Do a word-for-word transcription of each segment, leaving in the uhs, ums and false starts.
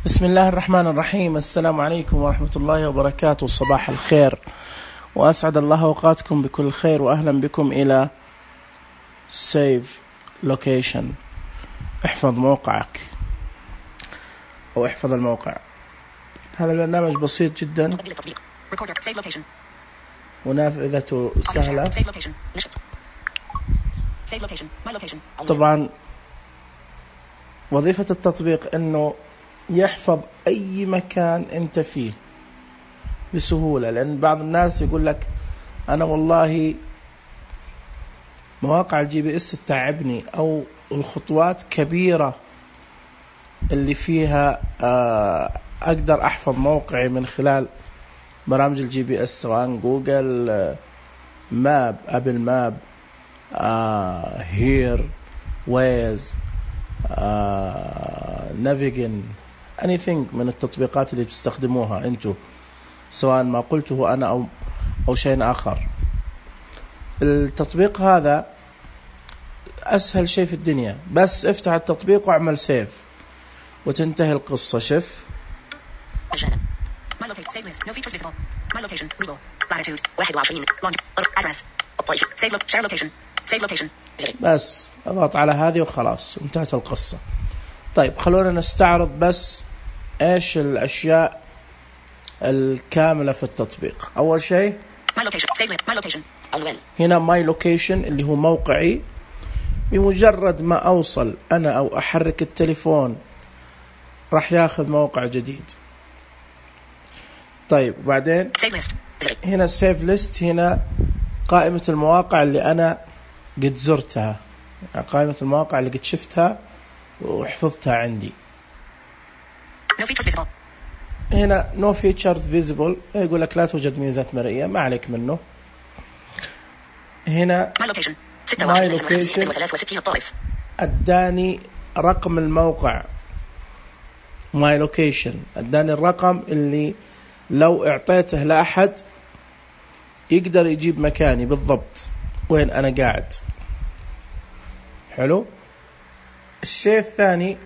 بسم الله الرحمن الرحيم. السلام عليكم ورحمة الله وبركاته. صباح الخير وأسعد الله أوقاتكم بكل خير، وأهلا بكم إلى Save Location. احفظ موقعك أو احفظ الموقع. هذا البرنامج بسيط جدا ونافذته سهلة. طبعا وظيفة التطبيق أنه يحفظ أي مكان أنت فيه بسهولة، لأن بعض الناس يقول لك أنا والله مواقع الجي بي اس تتعبني، أو الخطوات كبيرة اللي فيها أقدر أحفظ موقعي من خلال برامج الجي بي اس، سواء جوجل ماب، أبل ماب، هير، ويز، نافيجن، anything من التطبيقات اللي بتستخدموها أنتوا، سواء ما قلته أنا أو أو شيء آخر. التطبيق هذا أسهل شيء في الدنيا، بس افتح التطبيق واعمل سيف وتنتهي القصة. شف بس اضغط على هذه وخلاص انتهت القصة. طيب خلونا نستعرض بس ايش الاشياء الكاملة في التطبيق. اول شيء هنا ماي لوكيشن اللي هو موقعي. بمجرد ما اوصل انا او احرك التليفون راح ياخذ موقع جديد. طيب وبعدين هنا سيف ليست، هنا قائمة المواقع اللي انا قد زرتها، يعني قائمة المواقع اللي قد شفتها وحفظتها عندي. هنا no featured visible، يقول لك لا توجد ميزات مرئية، ما عليك منه. هنا my location اداني رقم الموقع. my location اداني الرقم اللي لو اعطيته لأحد يقدر يجيب مكاني بالضبط وين انا قاعد. حلو. الشيء الثاني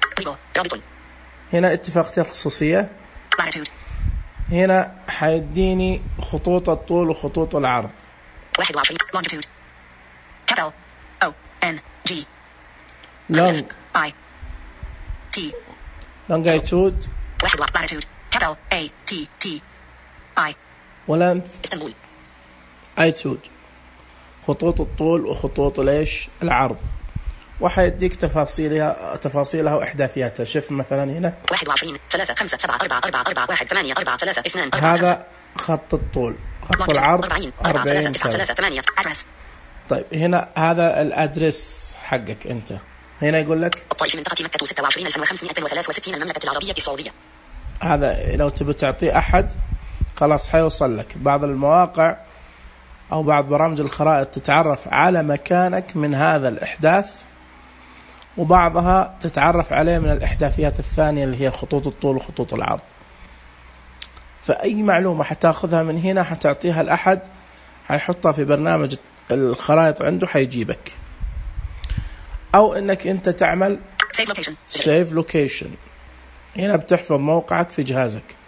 هنا اتفاقية الخصوصية. هنا حيديني خطوط الطول وخطوط العرض. واحد وعشرين longitude capital O N G long I T longitude واحد latitude capital A T T I ولنث اسطنبول ايتود، خطوط الطول وخطوط ليش العرض، وحيديك تفاصيلها تفاصيلها واحداثياتها. شوف مثلا هنا واحد وعشرين ثلاثة خمسة سبعة أربعة أربعة أربعة واحد ثمانية أربعة ثلاثة اثنان، هذا خط الطول. خط العرض أربعين ثلاثة. طيب هنا هذا الادرس حقك انت. هنا يقول لك الطائف منطقة مكة ستة وعشرين ألف وخمسمائة وثلاثة وستين المملكة العربية السعودية. هذا لو تبي تعطيه أحد خلاص حيوصل لك. بعض المواقع أو بعض برامج الخرائط تتعرف على مكانك من هذا الإحداث، وبعضها تتعرف عليه من الإحداثيات الثانية اللي هي خطوط الطول وخطوط العرض. فأي معلومة حتاخذها من هنا حتعطيها لأحد، حيحطها في برنامج الخرائط عنده حيجيبك. أو إنك أنت تعمل Save Location، هنا بتحفظ موقعك في جهازك.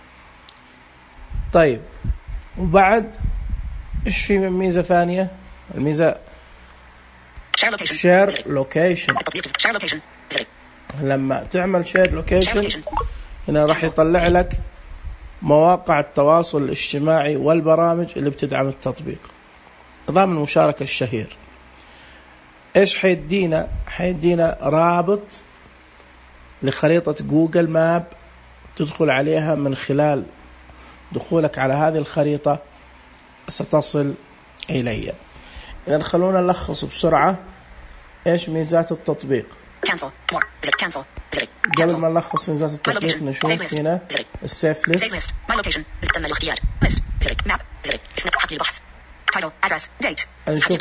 طيب وبعد إيش في من ميزة ثانية؟ الميزة Share Location. لما تعمل Share Location هنا راح يطلع لك مواقع التواصل الاجتماعي والبرامج اللي بتدعم التطبيق، نظام المشاركة الشهير. إيش حيدينا؟ حيدينا رابط لخريطة جوجل ماب تدخل عليها. من خلال دخولك على هذه الخريطة ستصل إلي. إذن خلونا نلخص بسرعة إيش ميزات التطبيق. قبل ما نلخص ميزات التطبيق نشوف هنا السيف ليست. تم الاختيار. نشوف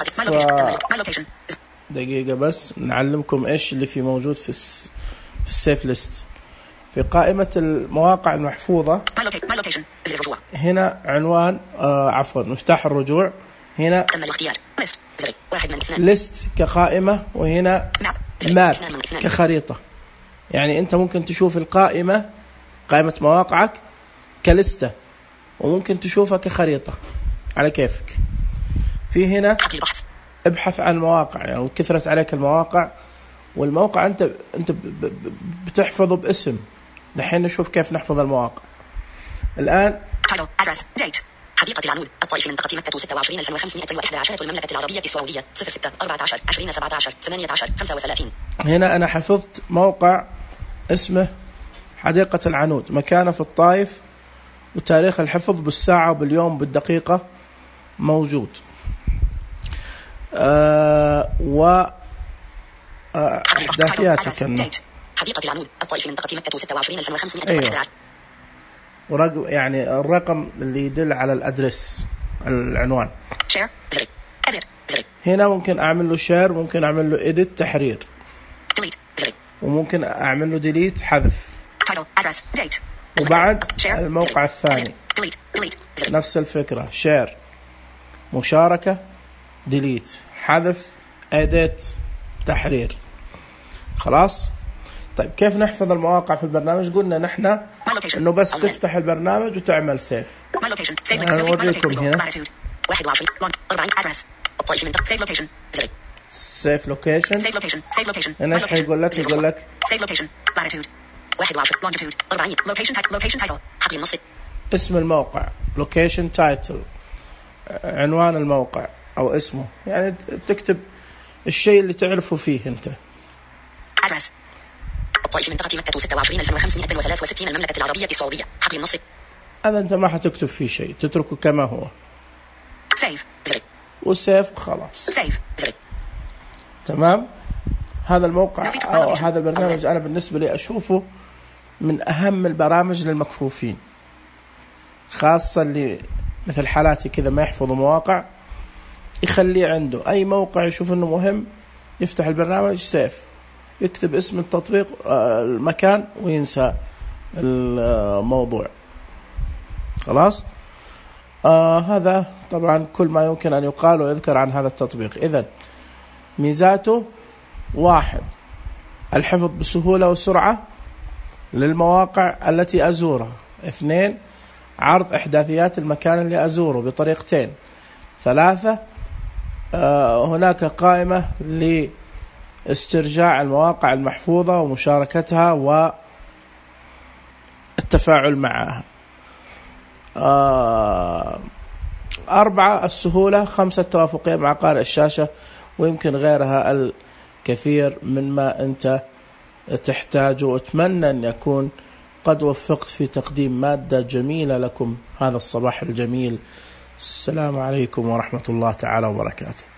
دقيقة بس نعلمكم إيش اللي في موجود في الس... في السيف ليست. في قائمة المواقع المحفوظة هنا عنوان آه عفوا مفتاح الرجوع. هنا تم الاختيار ليست كقائمة، وهنا ماب كخريطة. يعني أنت ممكن تشوف القائمة، قائمة مواقعك كلستة، وممكن تشوفها كخريطة على كيفك. في هنا ابحث عن مواقع، يعني كثرت عليك المواقع، والموقع أنت أنت بتحفظه باسم. دحين نشوف كيف نحفظ المواقع. الآن حديقة العنود الطائف منطقة مكة ستة وعشرين ألف وخمسمائة وإحدى عشر المملكة العربية السعودية صفر ستة أربعة عشر عشرين سبعة عشر ثمانية عشر خمسة وثلاثين. هنا أنا حفظت موقع اسمه حديقة العنود، مكانه في الطائف، وتاريخ الحفظ بالساعة وباليوم بالدقيقة موجود. آه و أحداثياته كأنه حديقة العنود الطائف منطقة مكة ستة وعشرين ألف وخمسمائة وإحدى عشر. ورقم يعني الرقم اللي يدل على الأدرس، العنوان. هنا ممكن أعمل له شير، ممكن أعمل له إديت تحرير، وممكن أعمل له ديليت حذف. وبعد الموقع الثاني نفس الفكرة، شير، مشاركة، ديليت، حذف، إديت، تحرير. خلاص. طيب كيف نحفظ المواقع في البرنامج؟ قلنا نحن انه بس تفتح البرنامج وتعمل سيف. انا اوريكم هنا سيف لوكيشن. هنا ايش حيقول لك؟ يقول لك اسم الموقع، لوكيشن تايتل، عنوان الموقع او اسمه، يعني تكتب الشيء اللي تعرفه فيه انت. الطائف منطقة مكة ستة وعشرين ألف وخمسمائة وثلاثة وستين المملكة العربية السعودية حقل النصر. هذا انت ما حتكتب فيه شيء، تتركه كما هو. سيف زر. وسيف خلاص. سيف زر. تمام. هذا الموقع أو هذا البرنامج أنا بالنسبة لي أشوفه من أهم البرامج للمكفوفين، خاصة اللي مثل حالاتي كذا ما يحفظوا مواقع، يخليه عنده أي موقع يشوف إنه مهم، يفتح البرنامج سيف، يكتب اسم التطبيق المكان وينسى الموضوع. خلاص. آه هذا طبعا كل ما يمكن أن يقال ويذكر عن هذا التطبيق. إذن ميزاته: واحد، الحفظ بسهولة وسرعة للمواقع التي أزورها. اثنين، عرض إحداثيات المكان اللي أزوره بطريقتين. ثلاثة، آه هناك قائمة لاسترجاع المواقع المحفوظة ومشاركتها والتفاعل معها. آه أربعة، السهولة. خمسة، التوافقية مع قارئ الشاشة، ويمكن غيرها الكثير مما أنت تحتاجه. وأتمنى أن يكون قد وفقت في تقديم مادة جميلة لكم هذا الصباح الجميل. السلام عليكم ورحمة الله تعالى وبركاته.